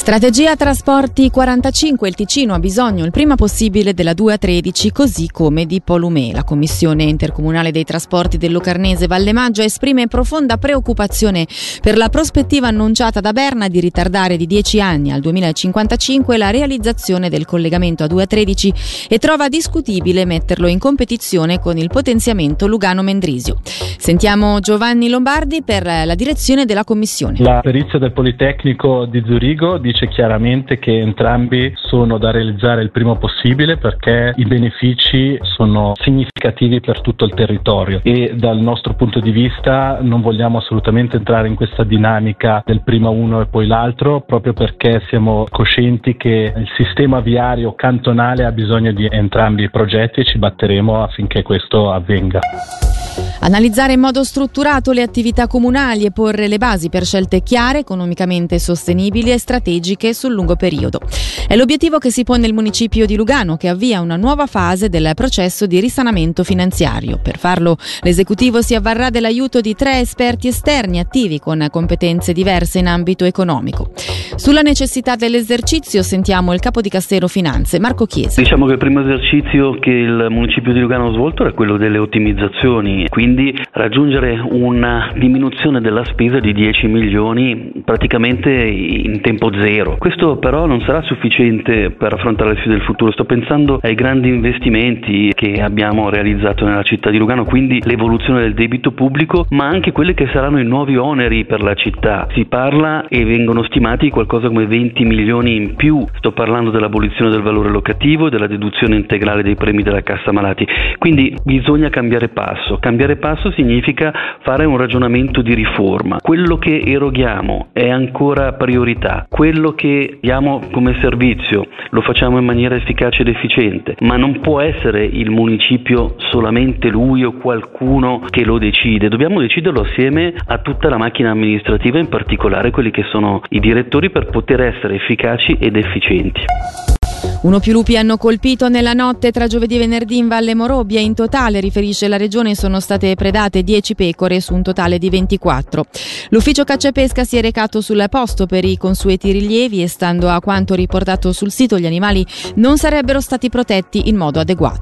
Strategia Trasporti 45, il Ticino ha bisogno il prima possibile della 2A13, così come di Polumè. La Commissione Intercomunale dei Trasporti del Locarnese Vallemaggio esprime profonda preoccupazione per la prospettiva annunciata da Berna di ritardare di 10 anni al 2055 la realizzazione del collegamento a 2A13 e trova discutibile metterlo in competizione con il potenziamento Lugano-Mendrisio. Sentiamo Giovanni Lombardi per la direzione della Commissione. La perizia del Politecnico di Zurigo dice chiaramente che entrambi sono da realizzare il prima possibile perché i benefici sono significativi per tutto il territorio e dal nostro punto di vista non vogliamo assolutamente entrare in questa dinamica del prima uno e poi l'altro, proprio perché siamo coscienti che il sistema viario cantonale ha bisogno di entrambi i progetti e ci batteremo affinché questo avvenga. Analizzare in modo strutturato le attività comunali e porre le basi per scelte chiare, economicamente sostenibili e strategiche sul lungo periodo. È l'obiettivo che si pone il municipio di Lugano, che avvia una nuova fase del processo di risanamento finanziario. Per farlo, l'esecutivo si avvarrà dell'aiuto di 3 esperti esterni attivi con competenze diverse in ambito economico. Sulla necessità dell'esercizio sentiamo il capo dicastero Finanze, Marco Chiesa. Diciamo che il primo esercizio che il municipio di Lugano ha svolto era quello delle ottimizzazioni, quindi raggiungere una diminuzione della spesa di 10 milioni praticamente in tempo zero. Questo però non sarà sufficiente per affrontare le sfide del futuro. Sto pensando ai grandi investimenti che abbiamo realizzato nella città di Lugano, quindi l'evoluzione del debito pubblico, ma anche quelli che saranno i nuovi oneri per la città. Si parla e vengono stimati qualcosa come 20 milioni in più. Sto parlando dell'abolizione del valore locativo e della deduzione integrale dei premi della cassa malati. Quindi bisogna cambiare passo. Cambiare passo significa fare un ragionamento di riforma. Quello che eroghiamo è ancora priorità. Quello che diamo come servizio lo facciamo in maniera efficace ed efficiente, ma non può essere il municipio solamente lui o qualcuno che lo decide. Dobbiamo deciderlo assieme a tutta la macchina amministrativa, in particolare quelli che sono i direttori, per poter essere efficaci ed efficienti. 1 più lupi hanno colpito nella notte tra giovedì e venerdì in Valle Morobbia. In totale, riferisce la regione, sono state predate 10 pecore su un totale di 24. L'ufficio caccia e pesca si è recato sul posto per i consueti rilievi e, stando a quanto riportato sul sito, gli animali non sarebbero stati protetti in modo adeguato.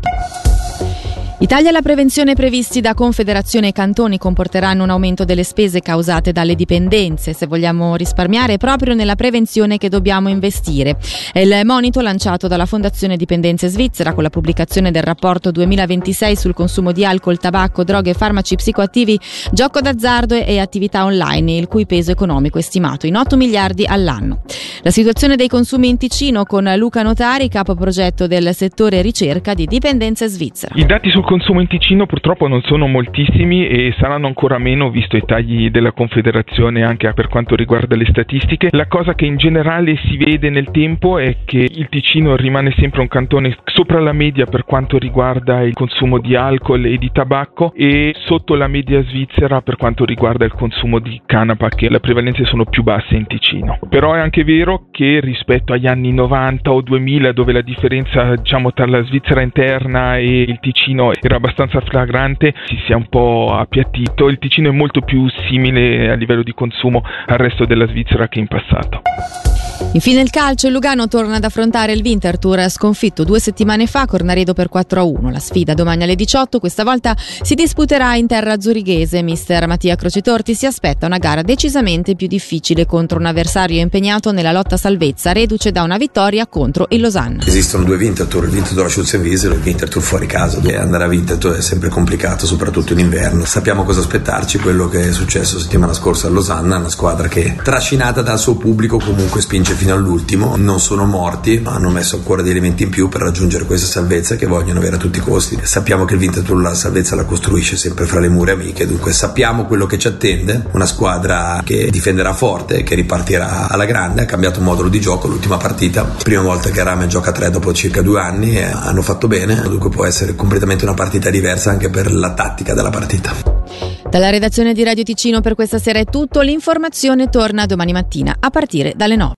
I tagli alla prevenzione previsti da Confederazione e Cantoni comporteranno un aumento delle spese causate dalle dipendenze. Se vogliamo risparmiare, è proprio nella prevenzione che dobbiamo investire. È il monito lanciato dalla Fondazione Dipendenze Svizzera con la pubblicazione del rapporto 2026 sul consumo di alcol, tabacco, droghe, farmaci psicoattivi, gioco d'azzardo e attività online, il cui peso economico è stimato in 8 miliardi all'anno. La situazione dei consumi in Ticino con Luca Notari, capo progetto del settore ricerca di Dipendenze Svizzera. I dati sul consumo in Ticino purtroppo non sono moltissimi e saranno ancora meno visto i tagli della Confederazione anche per quanto riguarda le statistiche. La cosa che in generale si vede nel tempo è che il Ticino rimane sempre un cantone sopra la media per quanto riguarda il consumo di alcol e di tabacco e sotto la media svizzera per quanto riguarda il consumo di canapa, che le prevalenze sono più basse in Ticino. Però è anche vero che rispetto agli anni 90 o 2000, dove la differenza tra la Svizzera interna e il Ticino era abbastanza flagrante, si sia un po' appiattito. Il Ticino è molto più simile a livello di consumo al resto della Svizzera che in passato. Infine il calcio, il Lugano torna ad affrontare il Winterthur, sconfitto 2 settimane fa Cornaredo per 4-1. La sfida domani alle 18, questa volta si disputerà in terra zurighese. Mister Mattia Crocetorti si aspetta una gara decisamente più difficile contro un avversario impegnato nella lotta salvezza, reduce da una vittoria contro il Losanna. Esistono 2 Winterthur, il Winterthur a Schutzenwiese e il Winterthur fuori casa. E andare a Winterthur è sempre complicato, soprattutto in inverno. Sappiamo cosa aspettarci, quello che è successo settimana scorsa a Losanna, una squadra che trascinata dal suo pubblico comunque spinge fino all'ultimo. Non sono morti, ma hanno messo ancora dei elementi in più per raggiungere questa salvezza che vogliono avere a tutti i costi. Sappiamo che il Winterthur la salvezza la costruisce sempre fra le mura amiche, dunque sappiamo quello che ci attende, una squadra che difenderà forte, che ripartirà alla grande. Ha cambiato modulo di gioco l'ultima partita, prima volta che Rame gioca 3 dopo circa 2 anni, e hanno fatto bene, dunque può essere completamente una partita diversa anche per la tattica della partita. Dalla redazione di Radio Ticino per questa sera è tutto, l'informazione torna domani mattina a partire dalle 9.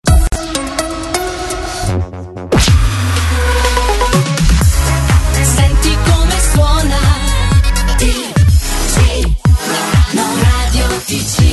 Senti come suona Radio Ticino.